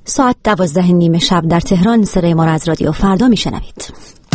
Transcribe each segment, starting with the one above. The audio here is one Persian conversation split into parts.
ساعت 12:30 شب در تهران صدای ما را از رادیو فردا میشنوید.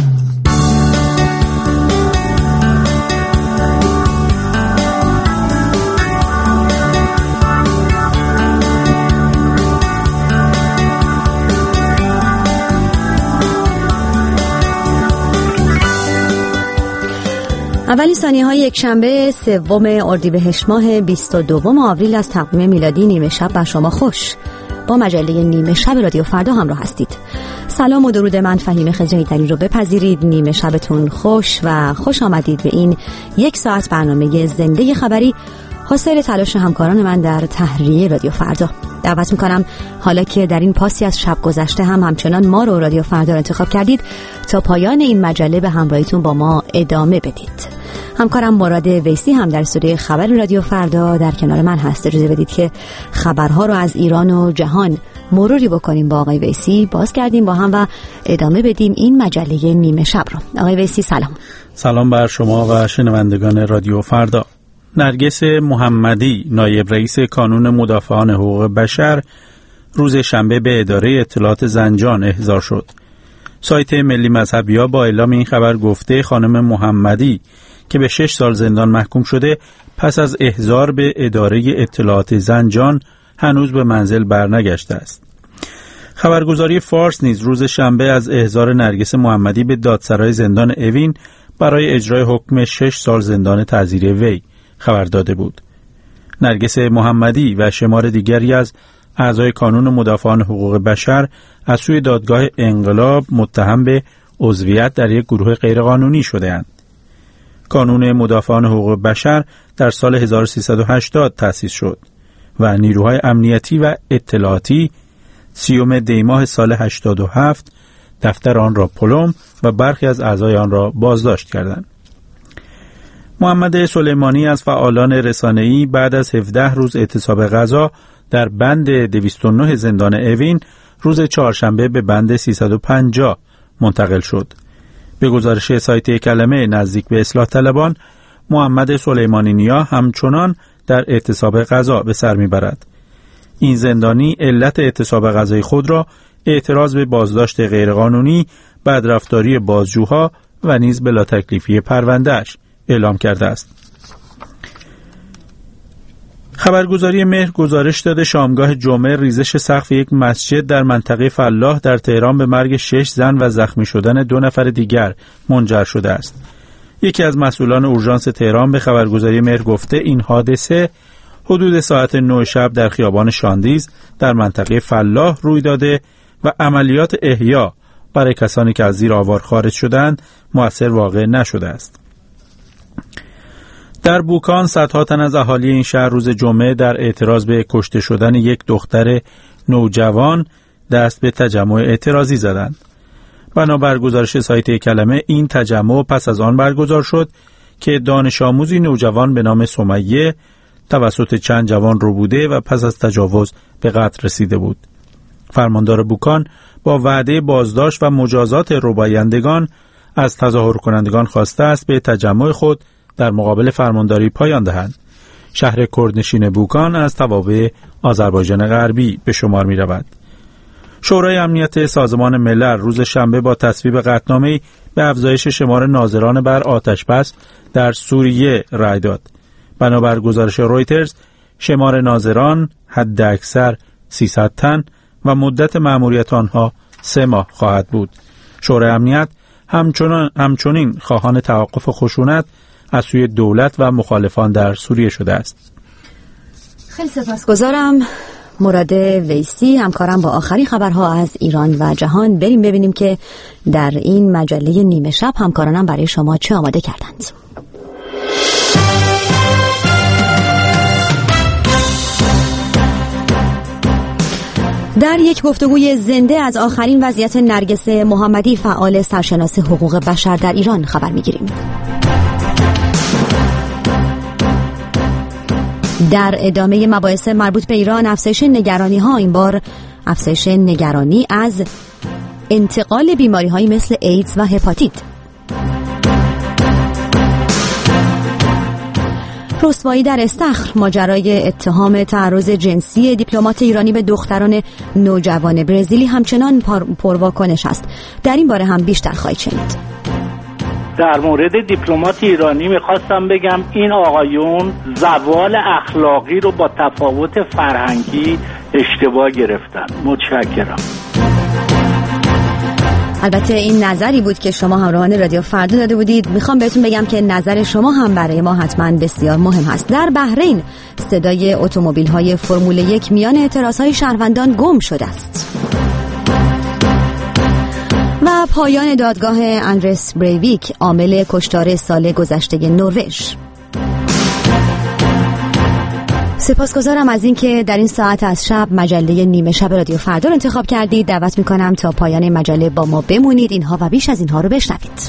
اولی ثانیه‌های یکشنبه 3 اردیبهشت ماه 22 آوریل از تقویم میلادی نیمه شب بر شما خوش. با مجله نیمه شب رادیو فردا همراه هستید. سلام و درود من فهیمه خضرایی رو بپذیرید. نیمه شبتون خوش و خوش آمدید به این 1 ساعت برنامه زنده خبری حاصل تلاش همکاران من در تهیه رادیو فردا. دعوت میکنم حالا که در این پاسی از شب گذشته همچنان ما رو رادیو فردا رو انتخاب کردید تا پایان این مجله به همراهیتون با ما ادامه بدید. همکارم مراد ویسی هم در استودیوی خبر رادیو فردا در کنار من هست. اجازه بدید که خبرها رو از ایران و جهان مروری بکنیم با آقای ویسی، باز کردیم با هم و ادامه بدیم این مجله نیمه شب رو. آقای ویسی سلام. سلام بر شما و شنوندگان رادیو فردا. نرگس محمدی نایب رئیس کانون مدافعان حقوق بشر روز شنبه به اداره اطلاعات زنجان احضار شد. سایت ملی مذهبی‌ها با اعلام این خبر گفته خانم محمدی که به 6 سال زندان محکوم شده پس از احضار به اداره اطلاعات زنجان هنوز به منزل برنگشته است. خبرگزاری فارس نیز روز شنبه از احضار نرگس محمدی به دادسرای زندان اوین برای اجرای حکم 6 سال زندان تعزیری وی خبر داده بود. نرگس محمدی و شمار دیگری از اعضای کانون مدافعان حقوق بشر از سوی دادگاه انقلاب متهم به عضویت در یک گروه غیرقانونی شده‌اند. کانون مدافعان حقوق بشر در سال 1380 تأسیس شد و نیروهای امنیتی و اطلاعاتی 30 دی ماه سال 87 دفتر آن را پلم و برخی از اعضای آن را بازداشت کردند. محمد سلیمانی از فعالان رسانه‌ای بعد از 17 روز اعتصاب غذا در بند 209 زندان اوین روز چهارشنبه به بند 350 منتقل شد. به گزارش سایت کلمه نزدیک به اصلاح طلبان، محمد سلیمانی نیا همچنان در اعتصاب غذا به سر میبرد. این زندانی علت اعتصاب غذای خود را اعتراض به بازداشت غیرقانونی، بدرفتاری بازجوها و نیز بلا تکلیفی پرونده‌اش اعلام کرده است. خبرگزاری مهر گزارش داده شامگاه جمعه ریزش سقف یک مسجد در منطقه فلاح در تهران به مرگ 6 زن و زخمی شدن 2 نفر دیگر منجر شده است. یکی از مسئولان اورژانس تهران به خبرگزاری مهر گفته این حادثه حدود ساعت 9 شب در خیابان شاندیز در منطقه فلاح روی داده و عملیات احیا برای کسانی که از زیر آوار خارج شدند مؤثر واقع نشده است. در بوکان صدها تن از اهالی این شهر روز جمعه در اعتراض به کشته شدن یک دختر نوجوان دست به تجمع اعتراضی زدند. بنابر گزارش سایت کلمه این تجمع پس از آن برگزار شد که دانش آموزی نوجوان به نام سمیه توسط چند جوان ربوده و پس از تجاوز به قتل رسیده بود. فرماندار بوکان با وعده بازداشت و مجازات ربایندگان از تظاهر کنندگان خواسته است به تجمع خود در مقابل فرمانداری پایان دهند. شهر کردنشین بوکان از توابع آذربایجان غربی به شمار می رود. شورای امنیت سازمان ملل روز شنبه با تصویب قطعنامه‌ای به افزایش شمار ناظران بر آتش‌بس در سوریه رأی داد. بنابر گزارش رویترز شمار ناظران حداکثر 300 تن و مدت مأموریت آنها 3 ماه خواهد بود. شورای امنیت همچنین خواهان توقف خشونت از سوی دولت و مخالفان در سوریه شده است. خیلی سپاسگزارم مراد ویسی، همکارم با آخرین خبرها از ایران و جهان. بریم ببینیم که در این مجله نیمه شب همکارانم برای شما چه آماده کردند. در یک گفتگوی زنده از آخرین وضعیت نرگس محمدی فعال سرشناس حقوق بشر در ایران خبر می‌گیریم. در ادامه مباحث مربوط به ایران افزایش نگرانی‌ها، این بار افزایش نگرانی از انتقال بیماری‌هایی مثل ایدز و هپاتیت. رسوایی در استخر، ماجرای اتهام تعرض جنسی دیپلمات ایرانی به دختران نوجوان برزیلی همچنان پرواکنش است. در این باره هم بیشتر خواهید شنید. در مورد دیپلمات ایرانی میخواستم بگم این آقایون زوال اخلاقی رو با تفاوت فرهنگی اشتباه گرفتن. متشکرم. البته این نظری بود که شما همراهان رادیو فردا داده بودید. میخوام بهتون بگم که نظر شما هم برای ما حتما بسیار مهم هست. در بحرین صدای اتومبیل‌های فرمول 1 میان اعتراضهای شهروندان گم شده است. و پایان دادگاه اندرس بریویک، عامل کشتار سال گذشته نروژ. سپاسگزارم از اینکه در این ساعت از شب مجله نیمه شب رادیو فردا رو انتخاب کردید. دعوت میکنم تا پایان مجله با ما بمونید. اینها و بیش از اینها رو بشنوید.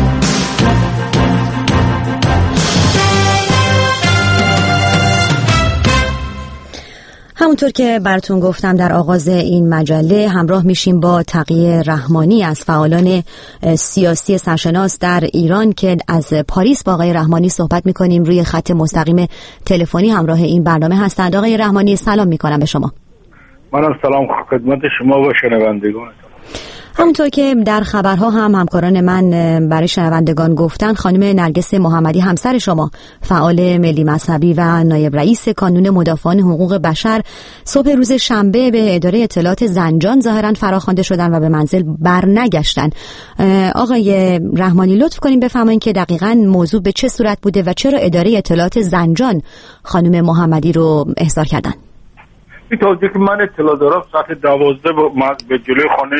همونطور که براتون گفتم در آغاز این مجله همراه میشیم با تقی رحمانی از فعالان سیاسی سرشناس در ایران که از پاریس با آقای رحمانی صحبت میکنیم. روی خط مستقیم تلفنی همراه این برنامه هستند. آقای رحمانی سلام میکنم به شما. منم سلام خدمت شما و شنوندگان. همونطور که در خبرها هم همکاران من برای شنوندگان گفتن، خانم نرگس محمدی همسر شما، فعال ملی مذهبی و نایب رئیس کانون مدافعان حقوق بشر، صبح روز شنبه به اداره اطلاعات زنجان ظاهراً فراخوانده شدن و به منزل برنگشتن. آقای رحمانی لطف کنیم بفرمایید که دقیقاً موضوع به چه صورت بوده و چرا اداره اطلاعات زنجان خانم محمدی رو احضار کردن؟ این توضیحی که من اطلاع دارم ساعت 12 به جلوی خانه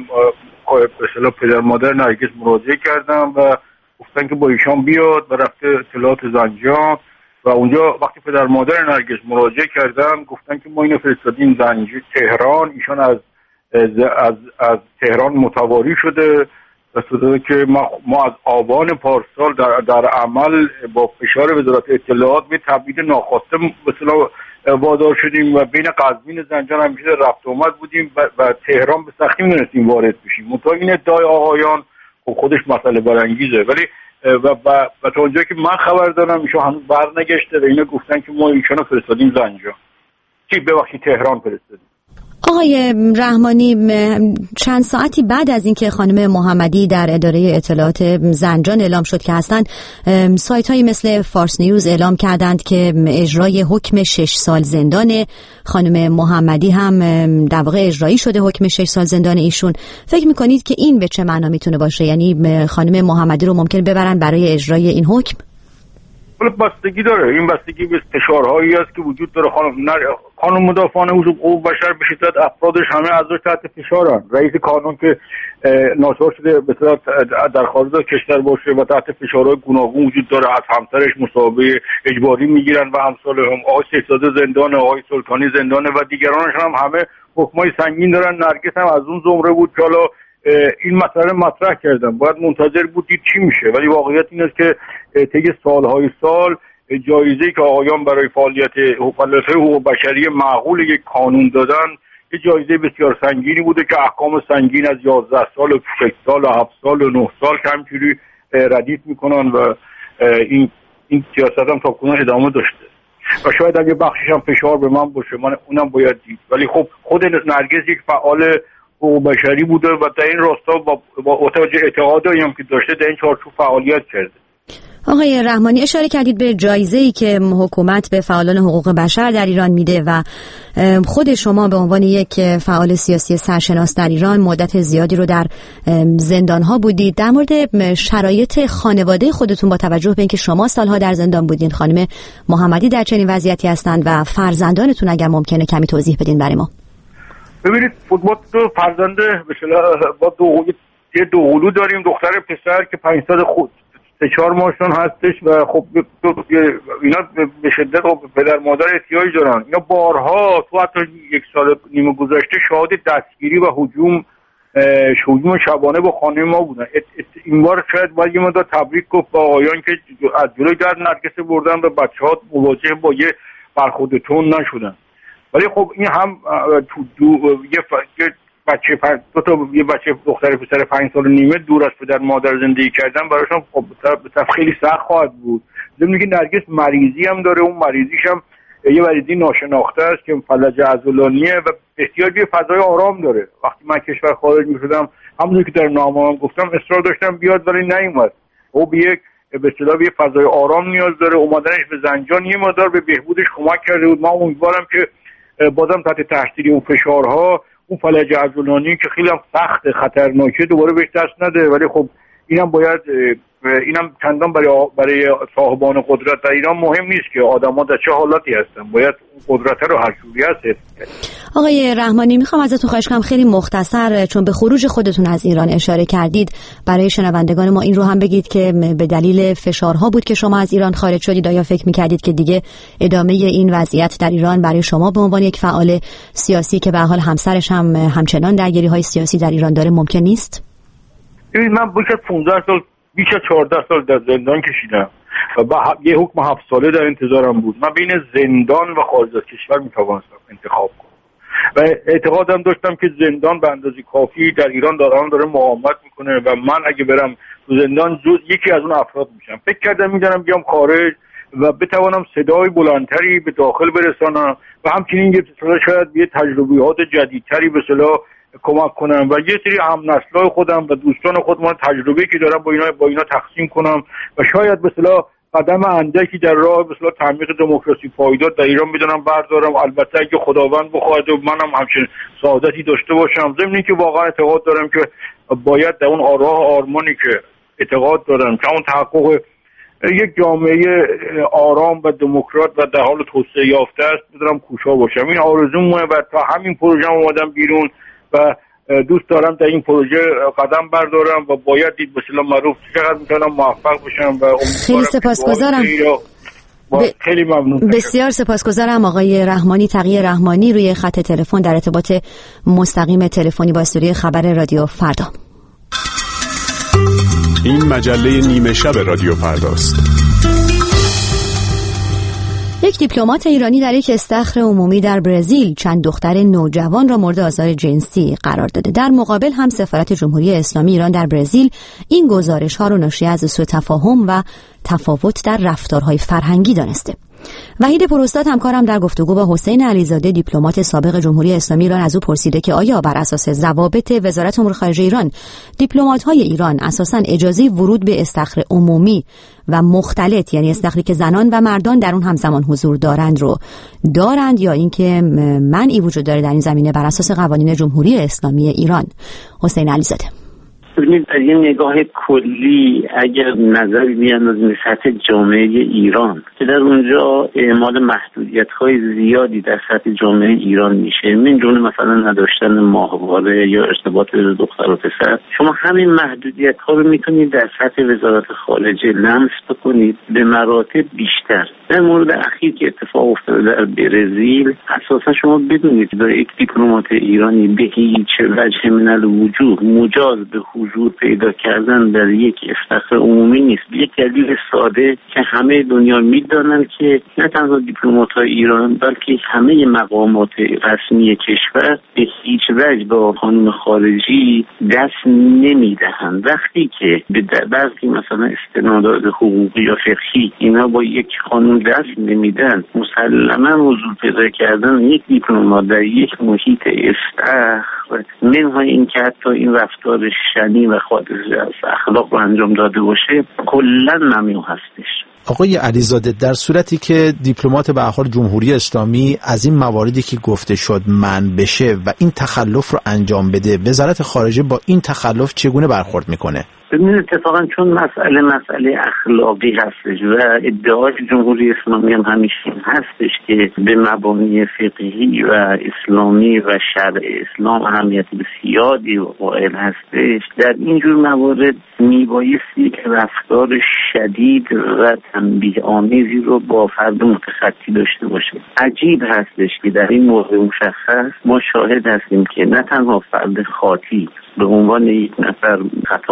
به اصطلاح پدر مادر نرگس مراجعه کردم و گفتن که با ایشان بیاد و رفته اطلاعات زنجان و اونجا وقتی پدر مادر نرگس مراجعه کردم گفتن که ما اینو فرستادیم زنجان تهران. ایشان از تهران متواری شده و صداده که ما از آبان پارسال در عمل با فشار وزارت اطلاعات به تبعید ناخواسته به اصطلاح وادار شدیم و بین قزوین زنجان همیشه رفت آمد بودیم و تهران به سختی می‌تونستیم وارد بشیم. منتها این ادعای آقایان خودش مسئله برانگیزه، ولی و تا اونجایی که من خبر دارم ایشون هنوز برنگشته و اینا گفتن که ما ایشونو فرستادیم زنجان. ببخشید تهران فرستادیم. آقای رحمانی، چند ساعتی بعد از اینکه خانم محمدی در اداره اطلاعات زنجان اعلام شد که هستند، سایت‌هایی مثل فارس نیوز اعلام کردند که اجرای حکم 6 سال زندان خانم محمدی هم در واقع اجرایی شده، حکم 6 سال زندان ایشون. فکر می‌کنید که این به چه معنا میتونه باشه؟ یعنی خانم محمدی رو ممکن ببرن برای اجرای این حکم؟ بستگی داره. این بستگی به فشارهایی است که وجود داره. قانون مدافعان حقوق بشر به شدت افرادش همه اعضاش تحت فشارن. رئیس قانون که ناچار شده به اصطلاح در خارج از کشور باشه و تحت فشارهای گوناگون وجود داره، از همسرش مصاحبه اجباری میگیرن و امثال هم. آقای شهزاده زندانه، آقای سلطانی زندانه و دیگرانش هم همه حکمای سنگین دارن. نرگس هم از اون زمره بود که حالا این مسئله مطرح کردم. باید منتظر بودید چی میشه، ولی واقعیت این است که طی سالهای سال جایزه‌ای که آقایان برای فعالیت حقوق بشری معقول یک کانون دادن یه جایزه بسیار سنگینی بوده که احکام سنگین از 11 سال و 6 سال و 7 سال و 9 سال که همچوری ردیف میکنن و این سیاست هم تا کنون ادامه داشته و شاید اگه بخشش هم فشار به من باشه من اونم باید دید. ولی خب خود نرگس یک فعال حقوق بشری بوده و در این راستا با توجه اعتقادایی هم که داشته در این چارچوب فعالیت کرده. آقای رحمانی، اشاره کردید به جایزه‌ای که حکومت به فعالان حقوق بشر در ایران میده و خود شما به عنوان یک فعال سیاسی سرشناس در ایران مدت زیادی رو در زندان‌ها بودید. در مورد شرایط خانواده خودتون با توجه به اینکه شما سالها در زندان بودین، خانم محمدی در چنین وضعیتی هستند و فرزندانتون اگر ممکنه کمی توضیح بدین برای ما. ببینید ما دو فرزنده با یه دوقلو داریم، دختر پسر که 5 سال خود 3-4 ماهشون هستش و خب اینا به شدت پدر مادر احتیاج دارن. اینا بارها تو حتی 1 سال نیم گذشته شاهد دستگیری و هجوم شبانه با خانه ما بودن. این بار شاید باید یه مدار تبریک گفت با آقایان که از جلوی در نرگس بردن و بچه‌ها مواجه با یه برخورد تون نشدن. ولی خب این هم یه یه بچه دختر پسر 5 سال و نیمه دور از پدر مادر زندگی کردن براشون خب خیلی سخت خواهد بود. ضمن اینکه نرگس مریضی هم داره، اون مریضیش هم یه مریضی ناشناخته است که فلج عضلانیه و احتیاج به فضای آرام داره. وقتی من کشور خارج می‌شدم همونجوری که در نامه‌ام گفتم اصرار داشتم بیاد ولی نیومد. او به یک به اصطلاح یه فضای آرام نیاز داره. اومدنش به زنجان یه مقدار به بهبودش کمک کرده بود. من امیدوارم که بازم تحت تاثیر اون فشارها اون فلج عضلانی که خیلی هم سخت خطرناکه دوباره بهش دست نده. ولی خب اینم باید اینم چندان برای صاحبان قدرت در ایران مهم نیست که آدم‌ها در چه حالاتی هستن، باید اون قدرت رو هر جوری هست. آقای رحمانی میخوام ازتون خواهش کنم خیلی مختصر، چون به خروج خودتون از ایران اشاره کردید، برای شنوندگان ما این رو هم بگید که به دلیل فشارها بود که شما از ایران خارج شدید، یا فکر میکردید که دیگه ادامه این وضعیت در ایران برای شما به عنوان یک فعال سیاسی که به حال همسرش هم همچنان درگیری‌های سیاسی در ایران داره ممکن نیست؟ ببینید من بیش از 15 سال بیش از 14 سال در زندان کشیدم و یه حکم 7 ساله در انتظارم بود. من بین زندان و خارج از کشور میتوانستم انتخاب کنم و اعتقادم داشتم که زندان به اندازه کافی در ایران داره مقاومت میکنه و من اگه برم تو زندان یکی از اون افراد میشم. فکر کردم میدونم بیام خارج و بتوانم صدای بلندتری به داخل برسانم و همچنین شاید یه تجربیات جدیدتری به اصطلاح کمک کنم و یه سری همنسلای خودم و دوستان خودم تجربه‌ای که دارم با اینا تقسیم کنم و شاید به اصطلاح قدم اندکی در راه به اصطلاح تعمیق دموکراسی پایدار در ایران میدونم بردارم. البته اگه خداوند بخواهد و منم همچین سعادتی داشته باشم، ضمن اینکه واقعا اعتقاد دارم که باید در اون راه آرمانی که اعتقاد دارم که اون تحقق یک جامعه آرام و دموکرات و در حال توسعه یافته است بدونم کوشا باشم. این آرزومه و تا همین پروژه اومدم بیرون و دوست دارم در این پروژه قدم بردارم و باید دید به اصطلاح معروف چقدر میتونم موفق بشم و خیلی سپاسگزارم. خیلی ممنون. بسیار سپاسگزارم آقای رحمانی، تقی رحمانی، روی خط تلفن در ارتباط مستقیم تلفنی با استودیوی خبر رادیو فردا. این مجله نیمه شب رادیو فرداست. یک دیپلمات ایرانی در یک استخر عمومی در برزیل چند دختر نوجوان را مورد آزار جنسی قرار داده. در مقابل هم سفارت جمهوری اسلامی ایران در برزیل این گزارش‌ها را ناشی از سوء تفاهم و تفاوت در رفتارهای فرهنگی دانسته. وحید پروستاد همکارم در گفتگو با حسین علیزاده دیپلمات سابق جمهوری اسلامی ایران از او پرسیده که آیا بر اساس ضوابط وزارت امور خارجه ایران دیپلمات‌های ایران اساساً اجازه ورود به استخر عمومی و مختلط، یعنی استخری که زنان و مردان در اون همزمان حضور دارند یا اینکه منعی وجود داره در این زمینه بر اساس قوانین جمهوری اسلامی ایران؟ حسین علیزاده: ببینید در یه نگاه کلی اگر نظری بیاندازیم به سطح جامعه ایران که در اونجا اعمال محدودیت‌های زیادی در سطح جامعه ایران میشه، من جمله مثلا نداشتن ماهواره یا ارتباط دختر و پسر، شما همین محدودیت‌ها رو میتونید در سطح وزارت خارجه لمس بکنید به مراتب بیشتر. در مورد اخیر که اتفاق افتاده در برزیل، اساسا شما بدونید که یک دیپلمات ایرانی به هیچ وجه من الوجوه مجاز به حضور پیدا کردن در یک استخر عمومی نیست. یک دلیل ساده که همه دنیا میدونن که نه تنها دیپلمات‌های ایران بلکه همه مقامات رسمی کشور به هیچ وجه با قانون خارجی دست نمیدهند. وقتی که به بعضی مثلا استنادات حقوقی یا فقهی اینا با یک قانون دست نمیدن، مسلما حضور پیدا کردن یک دیپلمات در یک محیط استخر منهای این که حتی این رفتار شنی و خارج از اخلاق رو انجام داده باشه کلا ممنوع هستش. آقای علیزاده، در صورتی که دیپلمات به هر حال جمهوری اسلامی از این مواردی که گفته شد منع بشه و این تخلف رو انجام بده، وزارت خارجه با این تخلف چگونه برخورد میکنه؟ ببینید اتفاقا چون مسئله اخلاقی هستش و ادعای جمهوری اسلامی هم همیشه هستش که به مبانی فقهی و اسلامی و شرع اسلام اهمیت بسیاری قائل هستش، در اینجور موارد میبایستی که رفتار شدید و تنبیه آمیزی رو با فرد متخطی داشته باشه. عجیب هستش که در این موضوع مشخص ما شاهد هستیم که نه تنها فرد خاطی به عنوان یک نفر خطاکار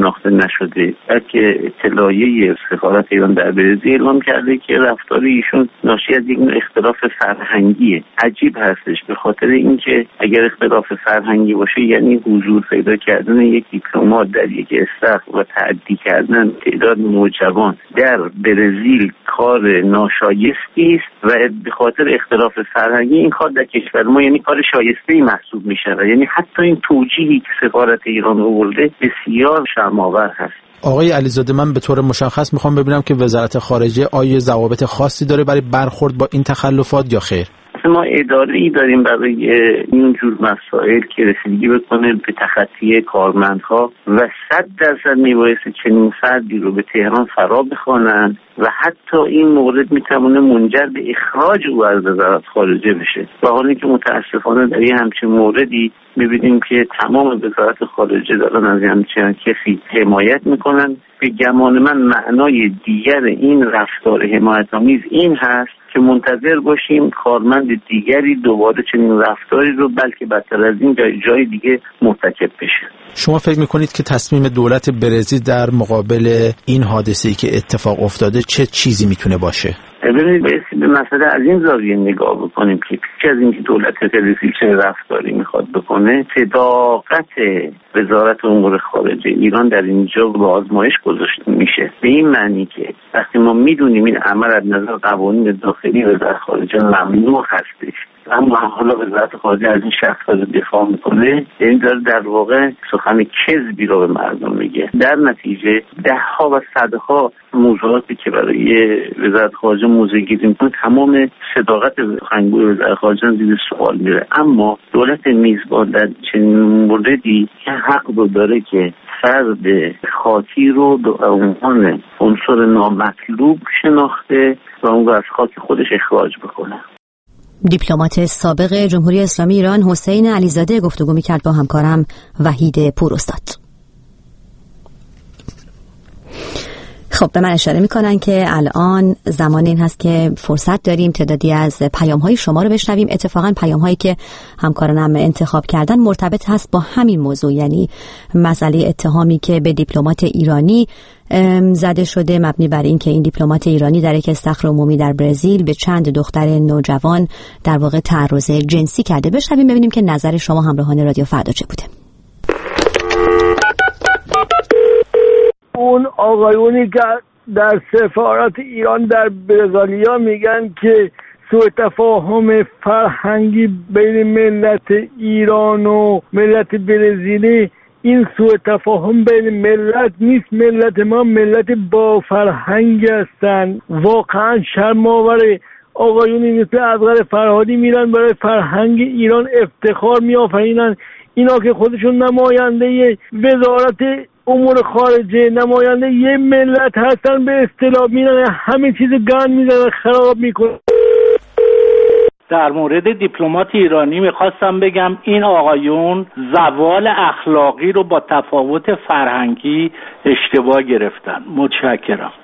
شناخته نشده، بلکه اطلاعیه سفارت ایران در برزیل اعلام کرده که رفتار ایشون ناشی از یک اختلاف فرهنگیه. عجیب هستش، به خاطر اینکه اگر اختلاف فرهنگی باشه یعنی حضور پیدا کردن یک دیپلمات در یک استخر و تعدی کردن تعداد نوجوان در برزیل کار ناشایستی است و به خاطر اختلاف فرهنگی این کار در کشور ما یعنی کار شایسته‌ای محسوب میشه. یعنی حتی این توجیهی که سفارت ایران آورده بسیار شرم‌آور هست. آقای علیزاده، من به طور مشخص میخوام ببینم که وزارت خارجه آیا ضوابط خاصی داره برای برخورد با این تخلفات یا خیر؟ ما اداره‌ای داریم برای این جور مسائل که رسیدگی بکنه به تخطی کارمندها و 100% میبایسته چنین فردی رو به تهران فرا بخوانند و حتی این مورد میتونه منجر به اخراج او از وزارت خارجه بشه. و حالا که متاسفانه در این همچین موردی میبینیم که تمام وزارت خارجه دارن از همچین کسی حمایت میکنن. به گمان من معنای دیگر این رفتار حمایت‌آمیز این هست که منتظر باشیم کارمند دیگری دوباره چنین رفتاری رو بلکه بدتر از این جای دیگه مرتکب بشه. شما فکر میکنید که تصمیم دولت برزیل در مقابل این حادثه‌ای که اتفاق افتاده چه چیزی میتونه باشه؟ ببینید به مسئله از این زاویه نگاه بکنیم که پیش از اینکه دولت برزیل چه رفتاری میخواد بکنه، صداقت وزارت امور خارجه ایران در اینجا به آزمایش گذاشته میشه. به این معنی که وقتی ما میدونیم این عمل از نظر قوانین داخلی وزارت خارجه ممنوع هستش، اما حالا وزارت خارجه از این شخص رو دفاع میکنه، یعنی داره در واقع سخن کذبی رو به مردم میگه. در نتیجه دهها و صدها موضوعاتی که برای وزارت خارجه موضع‌گیری میکنه تمام صداقت سخنگوی وزارت خارجه زیر سوال میره. اما دولت میزبان در چنین موردی حق رو داره که فرد خاکی رو به عنوان عنصر نامطلوب شناخته و اون رو از خاک خودش اخراج بکنه. دیپلمات سابق جمهوری اسلامی ایران حسین علیزاده گفتگو می‌کرد با همکارم وحید پوراستاد. خب به من اشاره میکنن که الان زمان این هست که فرصت داریم تعدادی از پیام‌های شما رو بشنویم. اتفاقا پیام‌هایی که همکارانم انتخاب کردن مرتبط هست با همین موضوع، یعنی مسئله اتهامی که به دیپلمات ایرانی زده شده مبنی بر این که این دیپلمات ایرانی در یک استخر عمومی در برزیل به چند دختر نوجوان در واقع تعرض جنسی کرده. بشنویم ببینیم که نظر شما همراهان رادیو فردا چه بوده. اون آقایونی که در سفارت ایران در برزیلیا میگن که سوء تفاهم فرهنگی بین ملت ایران و ملت برزیلی، این سوء تفاهم بین ملت نیست. ملت ما ملت با فرهنگ هستن. واقعا شرم‌آوره. آقایونی مثل اصغر فرهادی میرن برای فرهنگ ایران افتخار میآفرینن. اینا که خودشون نماینده وزارت امور خارجه، نماینده یه ملت هستن، به اصطلاح میرن همه چیز گند میزنن، خراب میکنن. در مورد دیپلمات ایرانی میخواستم بگم این آقایون زوال اخلاقی رو با تفاوت فرهنگی اشتباه گرفتن. متشکرم.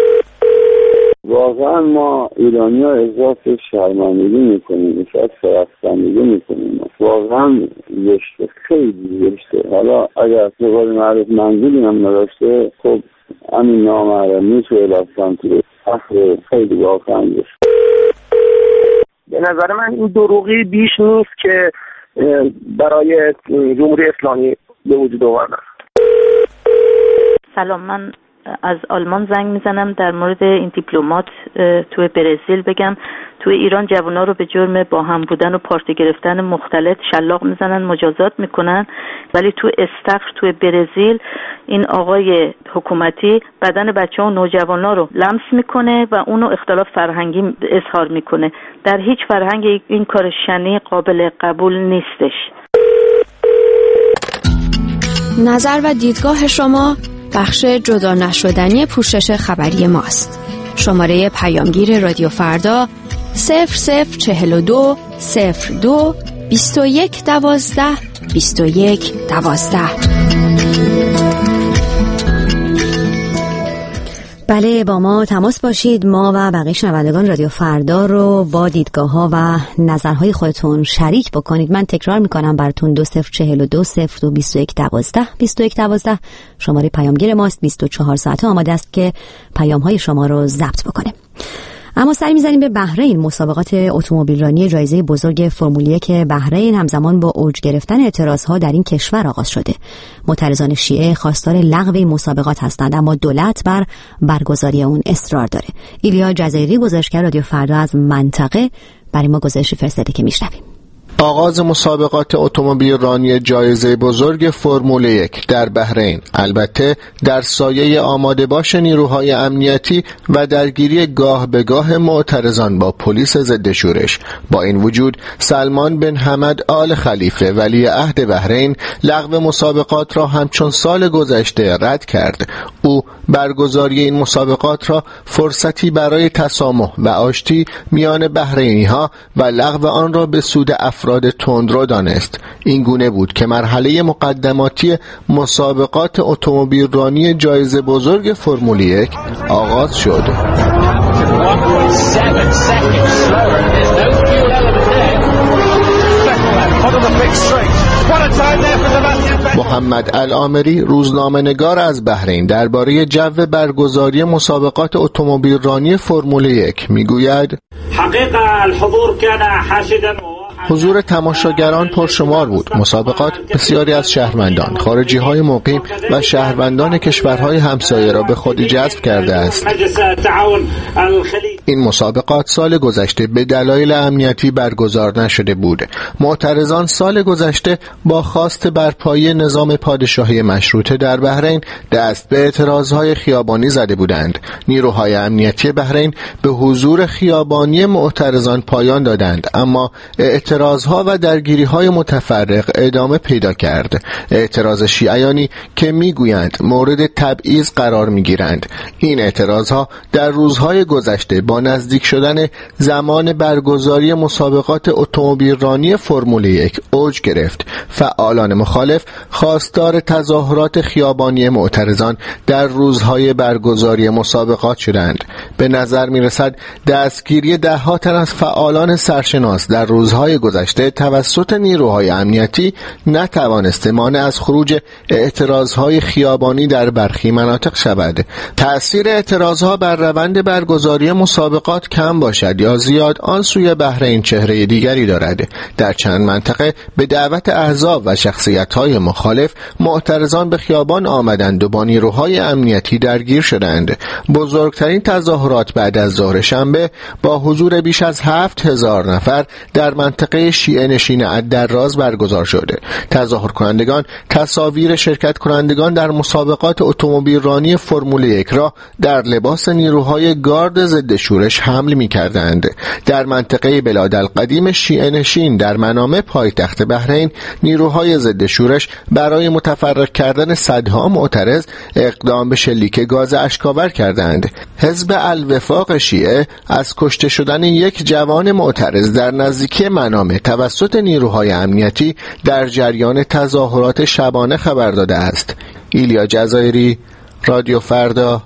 واقعا ما ایرانی ها اضافه شرمندگی میکنیم، شاید فرستندگی میکنیم. واقعا زشته، خیلی زشته. حالا اگر به قول معروف منزولی هم نداشته، خب همین نامحرمی تو رفتن تو فخر خیلی واقعا زشته. به نظر من این دروغی بیش نیست که برای جمهوری اسلامی به وجود آورده. سلام، من از آلمان زنگ میزنم در مورد این دیپلمات توی برزیل. بگم توی ایران جوونا رو به جرم با هم بودن و پارتی گرفتن مختلط شلاق میزنن، مجازات میکنن، ولی توی استخر توی برزیل این آقای حکومتی بدن بچه ها و نوجوانا رو لمس میکنه و اونو اختلاف فرهنگی اظهار میکنه. در هیچ فرهنگ این کار شنیع قابل قبول نیستش. نظر و دیدگاه شما بخش جدا نشدنی پوشش خبری ماست. شماره پیامگیر رادیو فردا 0042 02 21 12 21 12. بله، با ما تماس باشید. ما و بقیه شنوندگان رادیو فردا رو با دیدگاه‌ها و نظرهای خودتون شریک بکنید. من تکرار میکنم براتون 2042022112 شماره پیامگیر ماست. 24 ساعته آماده است که پیام‌های شما رو ضبط بکنه. اما سری میزنیم به بحرین. مسابقات اتومبیلرانی جایزه بزرگ فرمول 1 بحرین همزمان با اوج گرفتن اعتراضها در این کشور آغاز شده. معترضان شیعه خواستار لغو این مسابقات هستند، اما دولت بر برگزاری اون اصرار داره. ایلیا جزایری، گزارشگر رادیو فردا از منطقه، برای ما گزارشی فرستاده که میشنویم. آغاز مسابقات اتومبیلرانی جایزه بزرگ فرمول 1 در بحرین، البته در سایه آماده باش نیروهای امنیتی و درگیری گاه به گاه معترضان با پلیس ضد شورش. با این وجود سلمان بن حمد آل خلیفه ولی عهد بحرین لغو مسابقات را همچون سال گذشته رد کرد. او برگزاری این مسابقات را فرصتی برای تسامح و آشتی میان بحرینی ها و لغو آن را به سود افراد تندرو دانست. این گونه بود که مرحله مقدماتی مسابقات اتومبیلرانی جایزه بزرگ فرمول 1 آغاز شد. محمد العامری، روزنامه‌نگار از بحرین، درباره جو برگزاری مسابقات اتومبیلرانی فرمول 1 میگوید: حضور تماشاگران پرشمار بود. مسابقات بسیاری از شهروندان، خارجی‌های مقیم و شهروندان کشورهای همسایه را به خود جذب کرده است. این مسابقات سال گذشته به دلایل امنیتی برگزار نشده بود. معترضان سال گذشته با خواست برپایی نظام پادشاهی مشروطه در بحرین دست به اعتراضهای خیابانی زده بودند. نیروهای امنیتی بحرین به حضور خیابانی معترضان پایان دادند، اما اعتراضها و درگیری‌های متفرق ادامه پیدا کرد. اعتراض شیعیانی که میگویند مورد تبعیض قرار میگیرند. این اعتراضها در روزهای گذشته با نزدیک شدن زمان برگزاری مسابقات اتومبیلرانی فرمول 1 اوج گرفت. فعالان مخالف خواستار تظاهرات خیابانی معترضان در روزهای برگزاری مسابقات شدند. به نظر میرسد دستگیری ده‌ها تن از فعالان سرشناس در روزهای گذشته توسط نیروهای امنیتی نتوانسته مانع از خروج اعتراضهای خیابانی در برخی مناطق شود. تأثیر اعتراضها بر روند برگزاری مسابقات کم باشد یا زیاد، آن سوی بحرین چهره دیگری دارد. در چند منطقه به دعوت احزاب و شخصیت‌های مخالف معترضان به خیابان آمدند و با نیروهای امنیتی درگیر شدند. بزرگترین تظاهرات بعد از ظهر شنبه با حضور بیش از 7000 نفر در منطقه شیعه نشین الدراز برگزار شده. تظاهر کنندگان تصاویر شرکت کنندگان در مسابقات اتومبیلرانی فرمول 1 را در لباس نیروهای گارد ضد شورش حمل می‌کردند. در منطقه بلادالقدیم شیعه نشین در منامه پایتخت بحرین، نیروهای ضد شورش برای متفرق کردن صدها معترض اقدام به شلیک گاز اشک‌آور کردند. حزب الوفاق شیعه از کشته شدن یک جوان معترض در نزدیکی منامه توسط نیروهای امنیتی در جریان تظاهرات شبانه خبر داده است. ایلیا جزایری، رادیو فردا.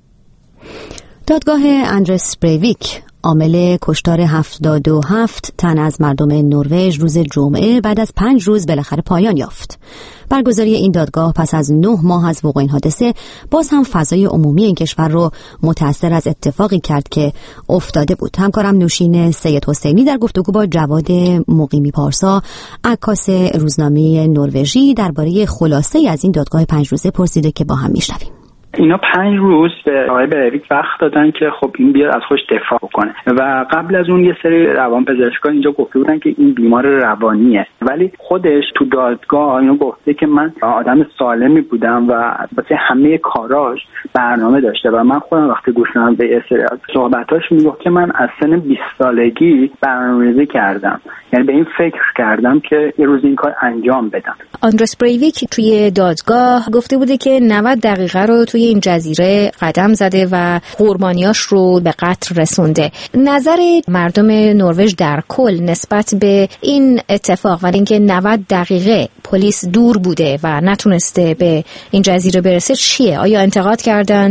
دادگاه اندرس بریویک عامل کشتار 77 تن از مردم نروژ روز جمعه بعد از 5 روز بالاخره پایان یافت. برگزاری این دادگاه پس از 9 ماه از وقوع این حادثه باز هم فضای عمومی این کشور رو متأثر از اتفاقی کرد که افتاده بود. همکارم نوشین سید حسینی در گفتگو با جواد مقیمی پارسا، عکاس روزنامه نروژی، درباره خلاصه از این دادگاه 5 روزه پرسیده که با هم میشنویم. اینا 5 روز به آقای بریویک وقت دادن که خب این بیاد از خودش دفاع کنه و قبل از اون یه سری روانپزشکان اینجا گفته بودن که این بیمار روانیه، ولی خودش تو دادگاه اینو گفته که من آدم سالمی بودم و واسه همه کاراش برنامه داشته و من خودم وقتی گوش دادم به یه سری از صحبتاش میگفت که من از سن 20 سالگی برنامه‌ریزی کردم، یعنی به این فکر کردم که یه روز این کار انجام بدم. آندرس بریویک توی دادگاه گفته بوده که 90 دقیقه رو توی این جزیره قدم زده و قربانیاش رو به قتل رسونده. نظر مردم نروژ در کل نسبت به این اتفاق و اینکه 90 دقیقه پلیس دور بوده و نتونسته به این جزیره برسه چیه؟ آیا انتقاد کردن؟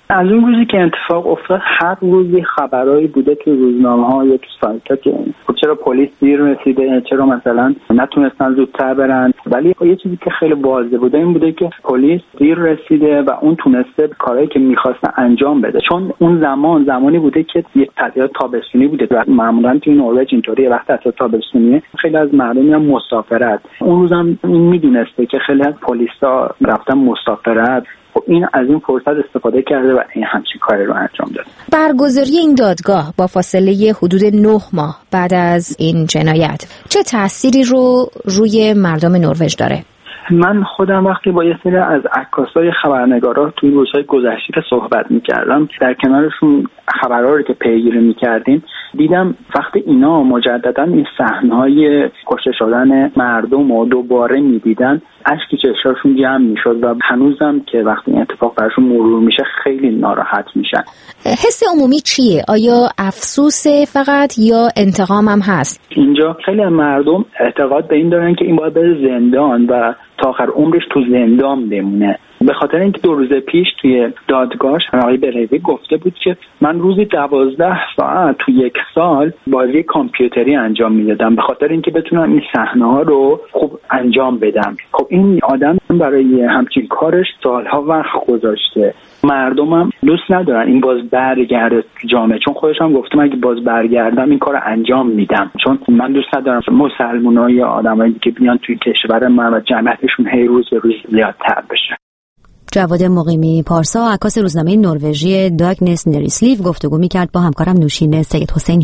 از اون روزی که اتفاق افتاد هر روزی خبرایی بوده تو روزنامه‌ها یا تو سایت‌ها که خب چرا پلیس دیر رسیده، چرا مثلا نتونستن زودتر برن. ولی یه چیزی که خیلی واضح بوده این بوده که پلیس دیر رسیده و اون تونسته کارهایی که می‌خواست انجام بده، چون اون زمانی بوده که یک تعطیلات تابستونی بوده و معمولاً تو نروژ اینطوریه وقت تعطیلات تابستونیه خیلی از مردم میان مسافرت. اون روزم این میدونسته که خیلی از پلیسا رفتن مسافرت، خب این از این فرصت استفاده کرده و این همچین کاری رو انجام داد. برگزاری این دادگاه با فاصله حدود 9 ماه بعد از این جنایت چه تأثیری رو روی مردم نروژ داره؟ من خودم وقتی با یه سری از عکاسای خبرنگارا توی روزهای گذشته صحبت می‌کردم، در کنارشون خبرها رو که پیگیری می‌کردیم، دیدم وقتی اینا مجددا این صحنه‌های کشته شدن مردم رو دوباره می‌دیدن، اشک چشمشون جمع می‌شد و هنوزم که وقتی این اتفاق براشون مرور میشه خیلی ناراحت میشن. حس عمومی چیه؟ آیا افسوس فقط یا انتقام هم هست؟ اینجا خیلی مردم اعتقاد به این دارن که این باید بره زندان و تا آخر عمرش تو زندان بمونه. به خاطر اینکه 2 روز پیش توی دادگاه آقای بریوی گفته بود که من روزی 12 ساعت تو 1 سال بازی کامپیوتری انجام میدادم به خاطر اینکه بتونم این صحنه‌ها رو خوب انجام بدم. خب این آدم برای همچین کارش سالها وقت گذاشته. مردمم دوست ندارن این باز برگرده تو جامعه، چون خودش هم گفتم اگه باز برگردم این کارو انجام میدم، چون من دوست ندارم مسلمان‌ها یا آدمایی که بیان توی کشور من و جمعیتشون هی روز به روز زیادتر بشه. جواد مقیمی پارسا، عکاس روزنامه نروژی داگنس نریسلیو، گفتگو می‌کرد با همکارم نوشین سید حسینی.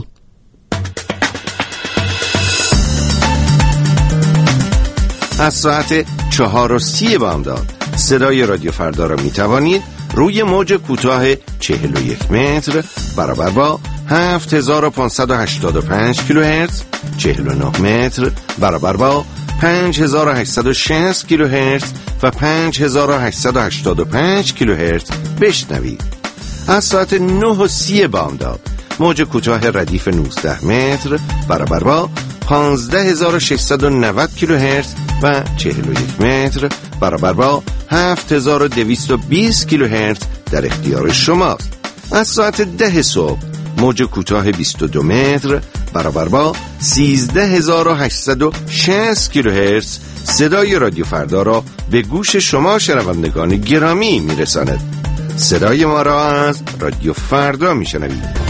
از ساعت 4:30 بامداد صدای رادیو فردا را می‌توانید روی موج کوتاه 41 متر برابر با 7585 کیلوهرتز، 49 متر برابر با 5860 کیلوهرتز و 5885 کیلوهرتز بشنوید. از ساعت 9:30 بامداد موج کوتاه ردیف 19 متر برابر با 15690 کیلوهرتز و 41 متر برابر با 7220 کیلوهرتز در اختیار شماست. از ساعت 10 صبح موج کوتاه 22 متر برابر با 13860 کیلوهرتز صدای رادیو فردا را به گوش شما شنوندگان گرامی میرساند. صدای ما را از رادیو فردا میشنوید.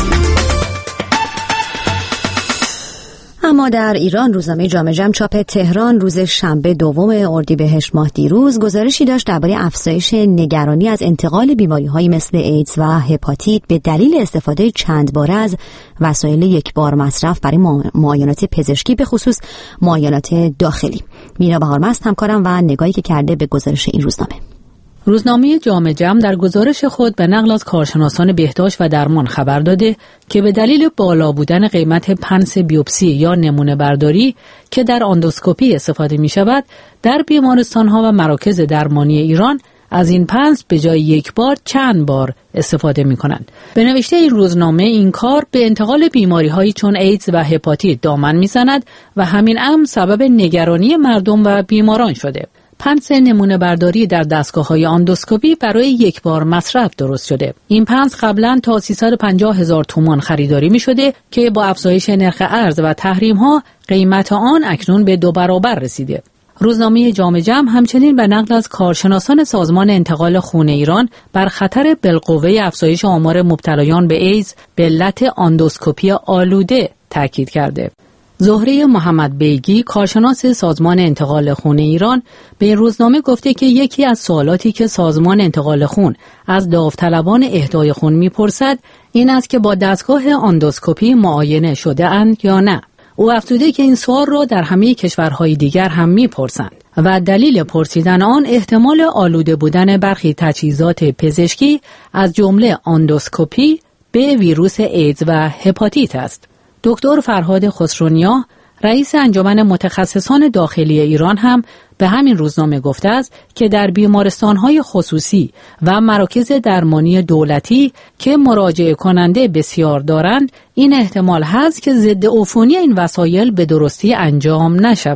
اما در ایران روزنامه جامعه جمع چاپ تهران روز شنبه 2 اردیبهشت ماه دیروز گزارشی داشت درباره افزایش نگرانی از انتقال بیماری‌هایی مثل ایدز و هپاتیت به دلیل استفاده چند باره از وسایل یکبار مصرف برای معاینات پزشکی، به خصوص معاینات داخلی. مینا بهارمست همکارم و نگاهی که کرده به گزارش این روزنامه. روزنامه جامعه جمع در گزارش خود به نقل از کارشناسان بهداشت و درمان خبر داده که به دلیل بالا بودن قیمت پنس بیوپسی یا نمونه برداری که در اندوسکوپی استفاده می شود، در بیمارستان‌ها و مراکز درمانی ایران از این پنس به جای یک بار چند بار استفاده می کنند. به نوشته این روزنامه این کار به انتقال بیماری‌هایی چون ایدز و هپاتیت دامن می‌زند و همین امر سبب نگرانی مردم و بیماران شده. پنس نمونه برداری در دستگاه‌های اندوسکوپی برای یک بار مصرف درست شده. این پنس قبلا تا 350,000 تومان خریداری می شده که با افزایش نرخ ارز و تحریم‌ها قیمت آن اکنون به 2 برابر رسیده. روزنامه جامعه جمع همچنین به نقل از کارشناسان سازمان انتقال خون ایران بر خطر بالقوه افزایش آمار مبتلایان به ایدز به علت اندوسکوپی آلوده تاکید کرده. زهره محمد بیگی، کارشناس سازمان انتقال خون ایران، به این روزنامه گفته که یکی از سوالاتی که سازمان انتقال خون از داوطلبان اهدای خون میپرسد این است که با دستگاه اندوسکوپی معاینه شده اند یا نه. او افزوده که این سوال را در همه کشورهای دیگر هم میپرسند و دلیل پرسیدن آن احتمال آلوده بودن برخی تجهیزات پزشکی از جمله اندوسکوپی به ویروس ایدز و هپاتیت است. دکتر فرهاد خسرونیا، رئیس انجمن متخصصان داخلی ایران، هم به همین روزنامه گفته است که در بیمارستان‌های خصوصی و مراکز درمانی دولتی که مراجعه کننده بسیار دارند، این احتمال هست که ضد عفونی این وسایل به درستی انجام نشود.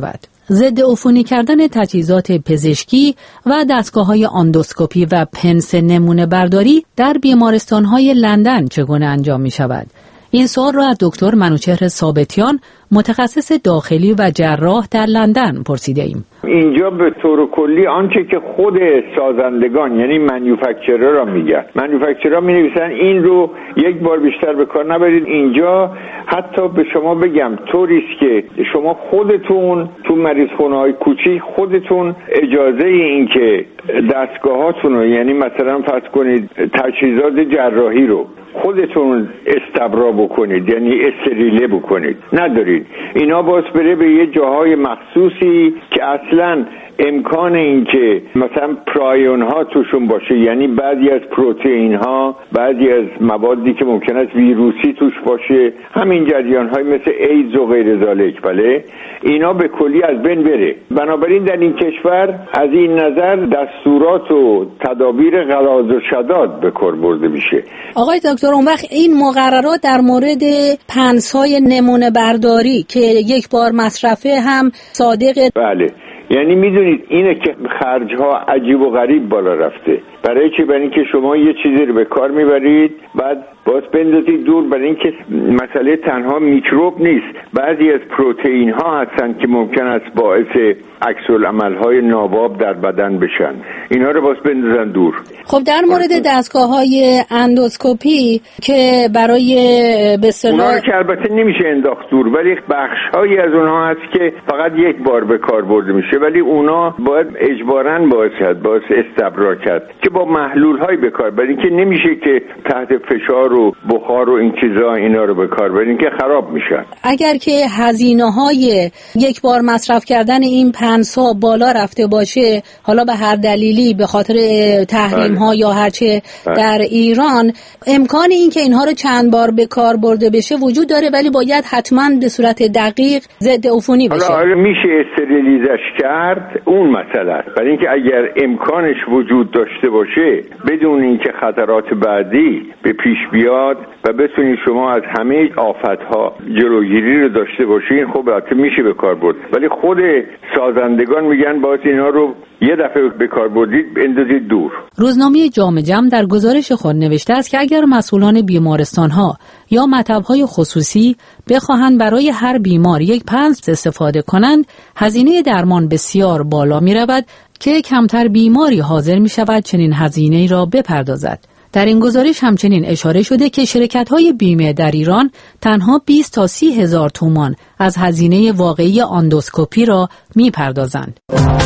ضد عفونی کردن تجهیزات پزشکی و دستگاه‌های آندوسکوپی و پنس نمونه برداری در بیمارستان‌های لندن چگونه انجام می‌شود؟ این سوال را از دکتر منوچهر ثابتیان، متخصص داخلی و جراح در لندن پرسیده ایم. اینجا به طور کلی آنچه که خود سازندگان یعنی منیوفکچرر را میگن، منیوفکچرر می نویسن این رو یک بار بیشتر به کار نبرید. اینجا حتی به شما بگم طوریست که شما خودتون تو مریض خونه های کوچیک خودتون اجازه این که دستگاهاتون رو، یعنی مثلا فرض کنید تجهیزات جراحی رو خودتون استبرا بکنید، یعنی استریله بکنید، ندارید. اینا باز بره به یه جاهای مخصوصی که اصلا امکان این که مثلا پرایون ها توشون باشه، یعنی بعضی از پروتئین ها، بعضی از موادی که ممکن است ویروسی توش باشه، همین جریان های مثل ایدز و غیر ذالک، بله، اینا به کلی از بین بره. بنابراین در این کشور از این نظر دستورات و تدابیر غلاظ و شداد به کار برده میشه. آقای دکتر، اون وقت این مقررات در مورد پنس‌های نمونه برداری که یک بار مصرفه هم صادقه؟ بله، یعنی میدونید اینه که خرجها عجیب و غریب بالا رفته. برای چی؟ برای اینکه شما یه چیزی رو به کار میبرید بعد باز بندازید دور. برای اینکه مسئله تنها میکروب نیست، بعضی از پروتئین ها هستن که ممکن است باعث عکس العمل های ناباب در بدن بشن، اینا رو باز بندازن دور. خب در مورد دستگاه های اندوسکوپی که برای به اصطلاح اونا رو که البته نمیشه انداخت دور، ولی بخش هایی از اونها هست که فقط یک بار به کار برده میشه، ولی اونا باید اجباراً باعث استبرا کرد که با محلول های به کار برین، که نمیشه که تحت فشار و بخار و این چیزا اینا رو به کار برین که خراب میشن. اگر که هزینه های یک بار مصرف کردن این پنس‌ها بالا رفته باشه، حالا به هر دلیلی به خاطر تحریم ها یا هرچه در ایران، امکان این که اینها رو چند بار به کار برده بشه وجود داره، ولی باید حتما به صورت دقیق ضد عفونی بشه. حالا میشه استریلیزش کرد، اون مسئله است. برای اینکه اگر امکانش وجود داشته باشه بدون اینکه خطرات بعدی به پیش بیاد و بتونید شما از همه آفت‌ها جلوگیری رو داشته باشین، خب البته میشه به کار برد، ولی خود سازندگان میگن باید اینا رو یه دفعه به کار بردید اندازید دور. روزنامه جامع جم در گزارش خود نوشته است که اگر مسئولان بیمارستان‌ها یا مطب‌های خصوصی بخواهند برای هر بیمار یک پنس استفاده کنند، هزینه درمان بسیار بالا می‌رود که کمتر بیماری حاضر می‌شود چنین هزینه‌ای را بپردازد. در این گزارش همچنین اشاره شده که شرکت‌های بیمه در ایران تنها 20 تا 30 هزار تومان از هزینه واقعی آندوسکوپی را می‌پردازند.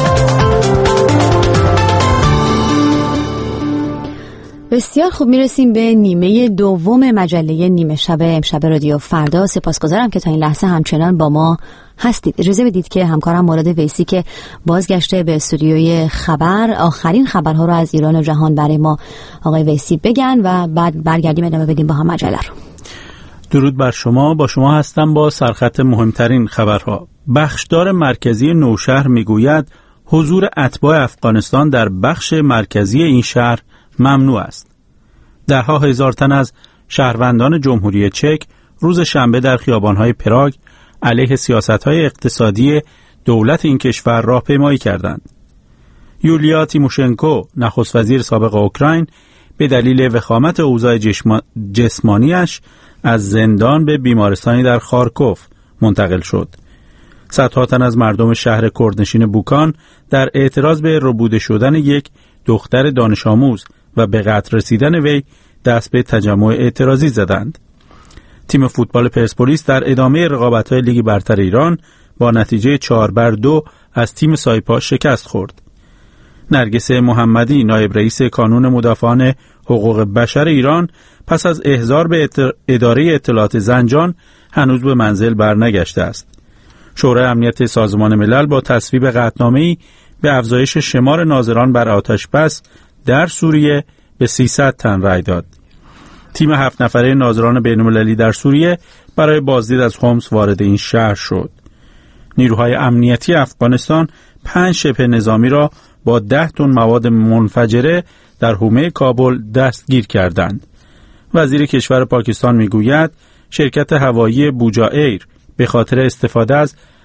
بسیار خوب، میرسیم به نیمه دوم مجله نیمه شب امشب رادیو فردا. سپاسگزارم که تا این لحظه همچنان با ما هستید. اجازه بدید که همکارم مراد ویسی که بازگشته به استودیوی خبر آخرین خبرها رو از ایران و جهان برای ما آقای ویسی بگن و بعد برگردیم ادامه بدیم با هم مجله رو. درود بر شما، با شما هستم با سرخط مهمترین خبرها. بخشدار مرکزی نوشهر میگوید حضور اتباع افغانستان در بخش مرکزی این شهر ممنوع است. ده‌ها هزار تن از شهروندان جمهوری چک روز شنبه در خیابان‌های پراگ علیه سیاست‌های اقتصادی دولت این کشور راهپیمایی کردند. یولیا تیموشنکو، نخست وزیر سابق اوکراین، به دلیل وخامت اوضاع جسمانیش از زندان به بیمارستانی در خارکوف منتقل شد. صدها تن از مردم شهر کردنشین بوکان در اعتراض به ربوده شدن یک دختر دانش آموز و به قتل رسیدن وی دست به تجمع اعتراضی زدند. تیم فوتبال پرسپولیس در ادامه رقابت‌های لیگ برتر ایران با نتیجه 4-2 از تیم سایپا شکست خورد. نرگس محمدی، نایب رئیس کانون مدافعان حقوق بشر ایران، پس از احضار به اداره اطلاعات زنجان هنوز به منزل برنگشته است. شورای امنیت سازمان ملل با تصویب قطعنامه‌ای به افزایش شمار ناظران بر آتش‌بس در سوریه به 300 تن رأی داد. تیم 7 نفره ناظران بین‌المللی در سوریه برای بازدید از حمص وارد این شهر شد. نیروهای امنیتی افغانستان 5 شبه نظامی را با 10 تن مواد منفجره در حومه کابل دستگیر کردند. وزیر کشور پاکستان میگوید شرکت هوایی بوجا ایر به خاطر استفاده از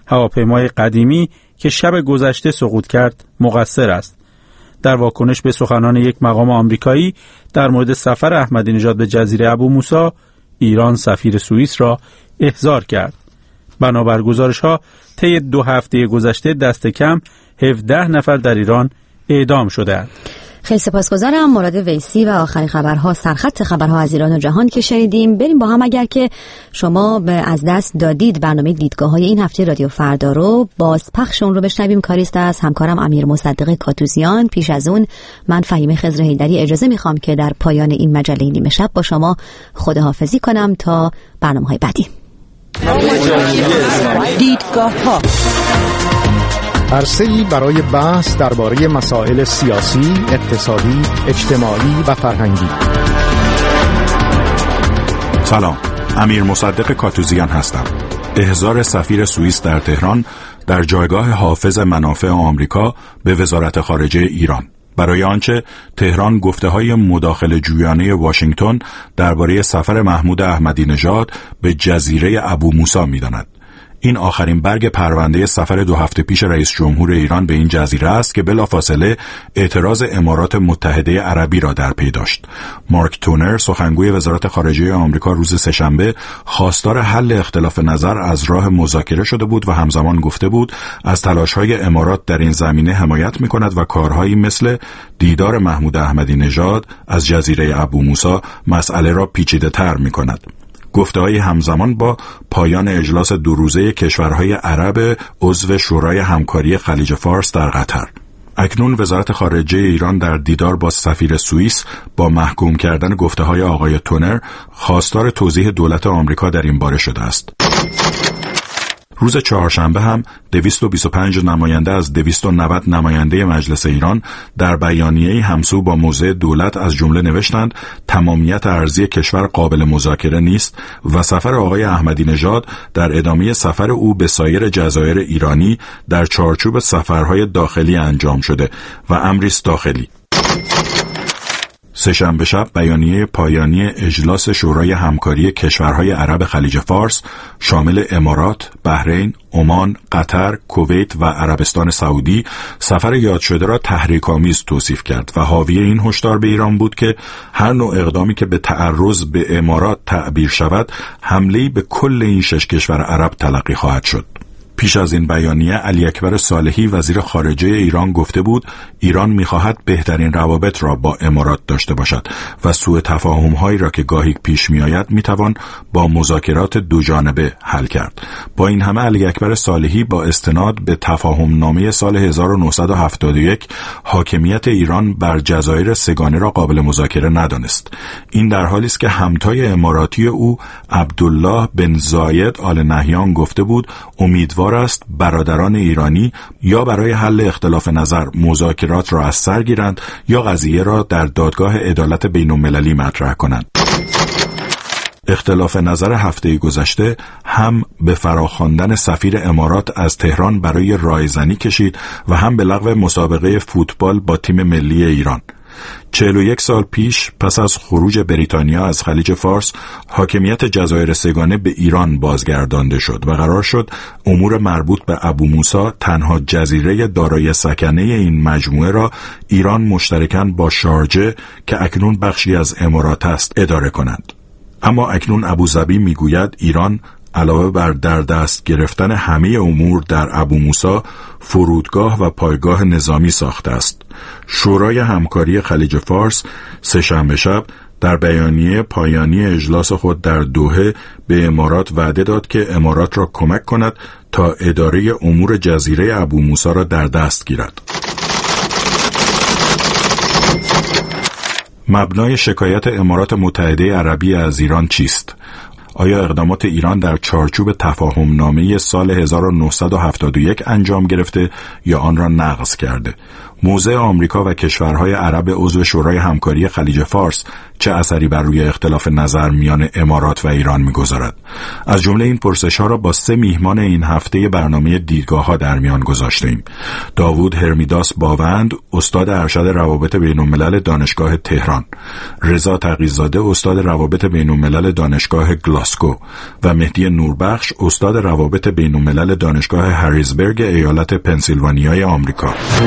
هواپیمای قدیمی که شب گذشته سقوط کرد مقصر است. در واکنش به سخنان یک مقام آمریکایی در مورد سفر احمدی نژاد به جزیره ابو موسی، ایران سفیر سوئیس را احضار کرد. بنابر گزارش‌ها طی 2 هفته گذشته دست کم 17 نفر در ایران اعدام شده‌اند. خیلی سپاسگزارم. مراد ویسی و آخرین خبرها، سرخط خبرها از ایران و جهان که شنیدیم. بریم با هم. اگر که شما از دست دادید برنامه دیدگاه‌های این هفته رادیو فردا رو، بازپخش اون رو بشنویم. کاریست از همکارم امیر مصدق کاتوزیان. پیش از اون من فهیمه خضر حیدری اجازه میخوام که در پایان این مجله نیمه شب با شما خداحافظی کنم تا برنامه‌های بعدی. دیدگاه‌ها، عرصه‌ای برای بحث درباره مسائل سیاسی، اقتصادی، اجتماعی و فرهنگی. سلام، امیر مصدق کاتوزیان هستم. احضار سفیر سوئیس در تهران در جایگاه حافظ منافع آمریکا به وزارت خارجه ایران، برای آنچه تهران گفته‌های مداخله جویانه واشنگتن درباره سفر محمود احمدی نژاد به جزیره ابو موسی می‌داند. این آخرین برگ پرونده سفر 2 هفته پیش رئیس جمهور ایران به این جزیره است که بلافاصله اعتراض امارات متحده عربی را در پی داشت. مارک تونر، سخنگوی وزارت خارجه آمریکا، روز سه‌شنبه خواستار حل اختلاف نظر از راه مذاکره شده بود و همزمان گفته بود از تلاش‌های امارات در این زمینه حمایت می‌کند و کارهایی مثل دیدار محمود احمدی نژاد از جزیره ابو موسی مسئله را پیچیده‌تر می‌کند. گفته‌های همزمان با پایان اجلاس 2 روزه کشورهای عرب عضو شورای همکاری خلیج فارس در قطر. اکنون وزارت خارجه ایران در دیدار با سفیر سوئیس با محکوم کردن گفته‌های آقای تونر خواستار توضیح دولت آمریکا در این باره شده است. روز چهارشنبه هم 225 نماینده از 290 نماینده مجلس ایران در بیانیه‌ای همسو با موضع دولت از جمله نوشتند تمامیت ارضی کشور قابل مذاکره نیست و سفر آقای احمدی نژاد در ادامه سفر او به سایر جزایر ایرانی در چارچوب سفرهای داخلی انجام شده و امری است داخلی. سه‌شنبه شب بیانیه پایانی اجلاس شورای همکاری کشورهای عرب خلیج فارس شامل امارات، بحرین، عمان، قطر، کویت و عربستان سعودی سفر یاد شده را تحریک‌آمیز توصیف کرد و حاوی این هشدار به ایران بود که هر نوع اقدامی که به تعرض به امارات تعبیر شود حمله‌ای به کل این 6 کشور عرب تلقی خواهد شد. پیش از این بیانیه علی اکبر صالحی وزیر خارجه ایران گفته بود ایران می‌خواهد بهترین روابط را با امارات داشته باشد و سوء تفاهم‌هایی را که گاهی پیش می‌آید می‌توان با مذاکرات دوجانبه حل کرد. با این همه علی اکبر صالحی با استناد به تفاهم‌نامه سال 1971 حاکمیت ایران بر جزایر سگانه را قابل مذاکره ندانست. این در حالی است که همتای اماراتی او عبدالله بن زاید آل نهیان گفته بود امیدوار است برادران ایرانی یا برای حل اختلاف نظر مذاکرات را از سر گیرند یا قضیه را در دادگاه عدالت بین‌المللی مطرح کنند. اختلاف نظر هفته گذشته هم به فراخواندن سفیر امارات از تهران برای رایزنی کشید و هم به لغو مسابقه فوتبال با تیم ملی ایران. 41 سال پیش پس از خروج بریتانیا از خلیج فارس حاکمیت جزایر سگانه به ایران بازگردانده شد و قرار شد امور مربوط به ابو موسی، تنها جزیره دارای سکنه این مجموعه را ایران مشترکاً با شارجه که اکنون بخشی از امارات است اداره کنند. اما اکنون ابوظبی میگوید ایران علاوه بر در دست گرفتن همه امور در ابو موسی فرودگاه و پایگاه نظامی ساخته است. شورای همکاری خلیج فارس سه‌شنبه شب در بیانیه پایانی اجلاس خود در دوحه به امارات وعده داد که امارات را کمک کند تا اداره امور جزیره ابو موسی را در دست گیرد. مبنای شکایت امارات متحده عربی از ایران چیست؟ آیا اقدامات ایران در چارچوب تفاهم‌نامه سال 1971 انجام گرفته یا آن را نقض کرده؟ موضع آمریکا و کشورهای عرب عضو شورای همکاری خلیج فارس چه اثری بر روی اختلاف نظر میان امارات و ایران می‌گذارد؟ از جمله این پرسش‌ها را با 3 میهمان این هفته برنامه دیدگاه‌ها در میان گذاشتیم. داوود هرمیداس باوند، استاد ارشد روابط بین‌الملل دانشگاه تهران، رضا تقی‌زاده، استاد روابط بین‌الملل دانشگاه گلاسگو و مهدی نوربخش، استاد روابط بین‌الملل دانشگاه هریزبرگ ایالت پنسیلوانیای آمریکا.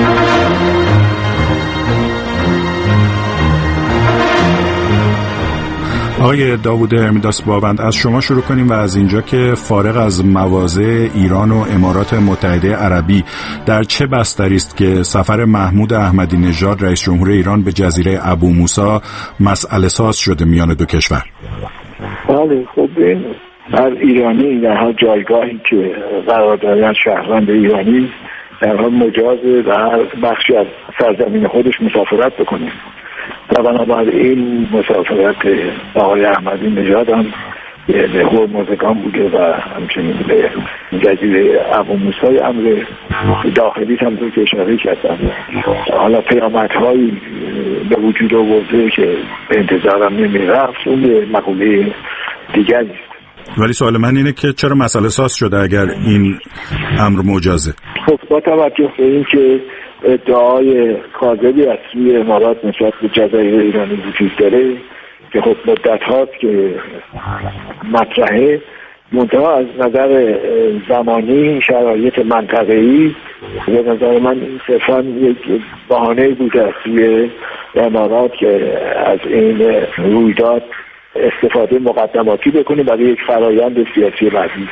آقای داوود هرمیداس باوند، از شما شروع کنیم و از اینجا که فارغ از مواضع ایران و امارات متحده عربی، در چه بستری است که سفر محمود احمدی نژاد رئیس جمهور ایران به جزیره ابو موسی مسئله ساز شده میان دو کشور؟ بله، خب این هر ایرانی در هر جایگاهی که قرار دارد شهروند ایرانی در حال مجازه و هر بخشی از سرزمین خودش مسافرت بکنه و بنابراین مسافرت آقای احمدی نژاد هم به هرمزگان بوده و همچنین به جزیره ابو موسی امر داخلی هم تو اشاره کردن. حالا پیامدهایی به وجود آورده که به انتظارم نمیرفت، اون به مقوله دیگری است. ولی سوال من اینه که چرا مسئله ساز شده اگر این امر مجازه؟ خب با توجه به این که ادعای کاذبی از سوی امارات نسبت به جزایر ایرانی وجود داره که خب مدت هاست که مطرحه، منتها از نظر زمانی شرایط منطقه‌ای به نظر من صرفاً یک بهانه بوده از سوی امارات که از این رویداد استفاده مقدماتی بکنه برای یک فرایند سیاسی بعدی.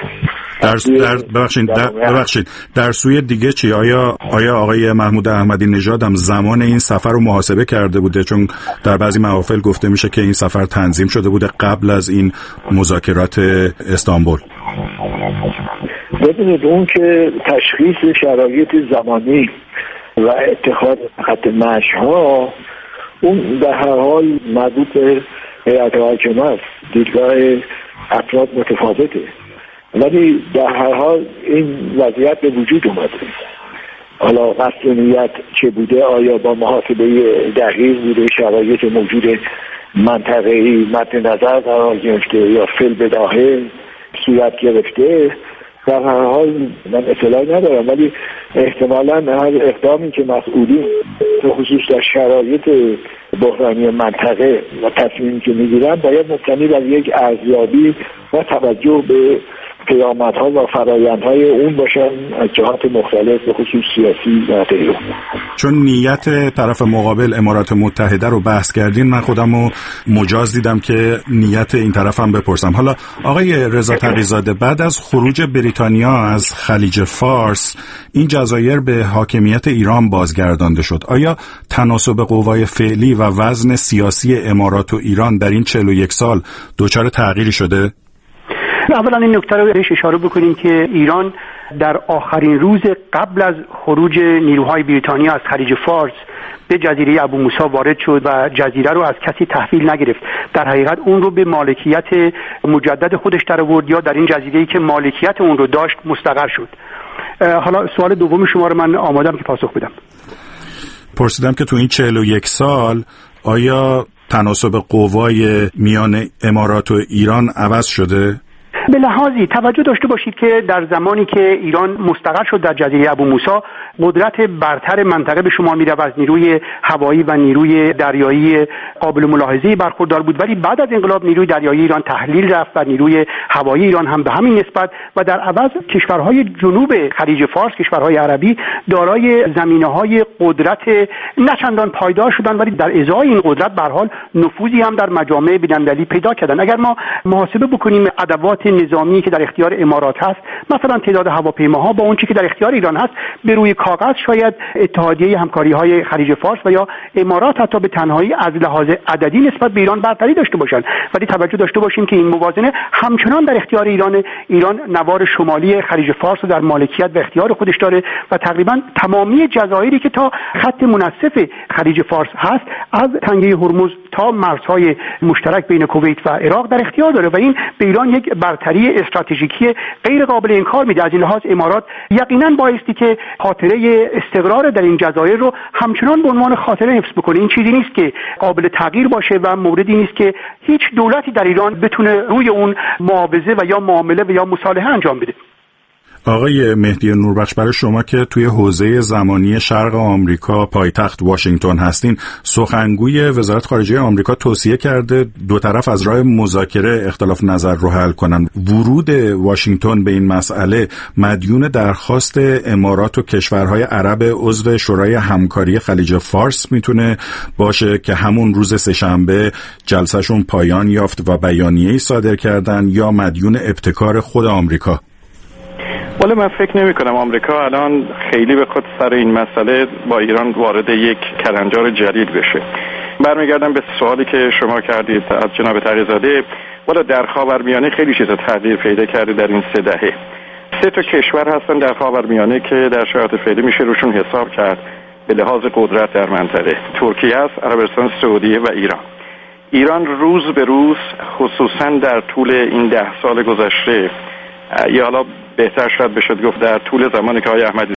ببخشید در سوی دیگه چی؟ آیا آقای محمود احمدی نژاد هم زمان این سفر رو محاسبه کرده بوده؟ چون در بعضی محافل گفته میشه که این سفر تنظیم شده بوده قبل از این مذاکرات استانبول. ببینید، اون که تشخیص شرایط زمانی و اتخاذ خط مشی‌ها اون در هر حال مربوط به هیئت حاکمه است، دیدگاه افراد متفاوته، ولی در هر حال این وضعیت به وجود اومده. حالا قصد نیت چه بوده؟ آیا با محاسبه دقیق بوده شرایط موجود منطقه‌ای مد نظر قرار گرفته یا فی بداهه صورت گرفته؟ در هر حال من اطلاعی ندارم، ولی احتمالاً هر اقدامی که مسئولین به خصوص در شرایط بحرانی منطقه و تصمیمی که میگیرن باید مبتنی بر یک ارزیابی و توجه به پیامدها و فرآیندهای اون باشن از جهات مختلف به خصوص سیاسی و غیره. چون نیت طرف مقابل امارات متحده رو بحث کردین، من خودم رو مجاز دیدم که نیت این طرف هم بپرسم. حالا آقای رضا تقی‌زاده، بعد از خروج بریتانیا از خلیج فارس این جزایر به حاکمیت ایران بازگردانده شد. آیا تناسب قوای فعلی و وزن سیاسی امارات و ایران در این 41 سال دچار تغییری شده؟ اولا این نکته رو بهش اشاره بکنیم که ایران در آخرین روز قبل از خروج نیروهای بریتانیا از خلیج فارس به جزیره ابو موسی وارد شد و جزیره رو از کسی تحویل نگرفت. در حقیقت اون رو به مالکیت مجدد خودش در آورد یا در این جزیره‌ای که مالکیت اون رو داشت مستقر شد. حالا سوال دوم شما رو من آمادم که پاسخ بدم. پرسیدم که تو این 41 سال آیا تناسب قوای میان امارات و ایران عوض شده؟ به لحاظی توجه داشته باشید که در زمانی که ایران مستقر شد در جزیره ابو موسی، قدرت برتر منطقه به شما میره و از نیروی هوایی و نیروی دریایی قابل ملاحظه‌ای برخوردار بود، ولی بعد از انقلاب نیروی دریایی ایران تحلیل رفت و نیروی هوایی ایران هم به همین نسبت و در عوض کشورهای جنوب خلیج فارس، کشورهای عربی دارای زمینه‌های قدرت نه چندان پایدار شدن، ولی در ازای این قدرت به هر حال نفوذی هم در مجامع بین‌المللی پیدا کردن. اگر ما محاسبه بکنیم ادوات نظامی که در اختیار امارات هست، مثلا تعداد هواپیماها با اون چیزی که در اختیار ایران هست، به روی کاغذ شاید اتحادیه همکاری‌های خلیج فارس و یا امارات حتی به تنهایی از لحاظ عددی نسبت به ایران برتری داشته باشند، ولی توجه داشته باشیم که این موازنه همچنان در اختیار ایران نوار شمالی خلیج فارس رو در مالکیت و اختیار خودش داره و تقریبا تمامی جزایری که تا خط منصف خلیج فارس هست از تنگه هرمز تا مرزهای مشترک بین کویت و عراق در اختیار داره و این به ایران یک برتری استراتژیکی غیر قابل انکار میده. از این لحاظ امارات یقینا بایستی که خاطره استقرار در این جزایر رو همچنان به عنوان خاطره حفظ بکنه. این چیزی نیست که قابل تغییر باشه و موردی نیست که هیچ دولتی در ایران بتونه روی اون معاوضه و یا معامله و یا مصالحه انجام بده. آقای مهدی نوربخش، برای شما که توی حوزه زمانی شرق آمریکا پایتخت واشنگتن هستین، سخنگوی وزارت خارجه آمریکا توصیه کرده دو طرف از راه مذاکره اختلاف نظر رو حل کنن. ورود واشنگتن به این مسئله مدیون درخواست امارات و کشورهای عرب عضو شورای همکاری خلیج فارس میتونه باشه که همون روز سه‌شنبه جلسهشون پایان یافت و بیانیه‌ای صادر کردن، یا مدیون ابتکار خود آمریکا؟ ولی من فکر نمی کنم آمریکا الان خیلی به خود سر این مسئله با ایران وارد یک کلنجار جدید بشه. برمیگردم به سوالی که شما کردید از جناب تقی‌زاده. ولی در خاورمیانه خیلی چیزا تغییر پیدا کرده در این 3 دهه. 3 تا کشور هستن در خاورمیانه که در شرایط فعلی میشه روشون حساب کرد به لحاظ قدرت در منطقه. ترکیه است، عربستان سعودی و ایران. ایران روز به روز خصوصا در طول این 10 سال گذشته، یا حالا بهتر شاید بشه گفت در طول زمانی که آقای احمدی